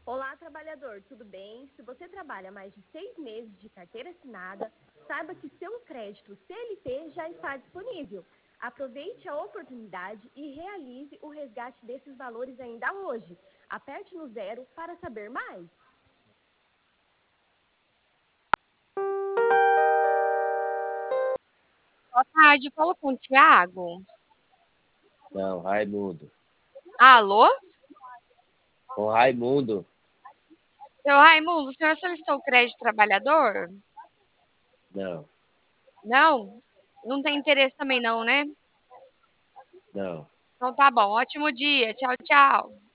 Olá, trabalhador, tudo bem? Se você trabalha mais de 6 meses de carteira assinada, saiba que seu crédito CLT já está disponível. Aproveite a oportunidade e realize o resgate desses valores ainda hoje. Aperte no 0 para saber mais. Boa tarde, fala com o Thiago. Não, Raimundo. Alô? Com Raimundo. Seu Raimundo, o senhor solicitou o crédito trabalhador? Não, Não? Não tem interesse também não, né? não. Então tá bom, ótimo dia. Tchau, tchau.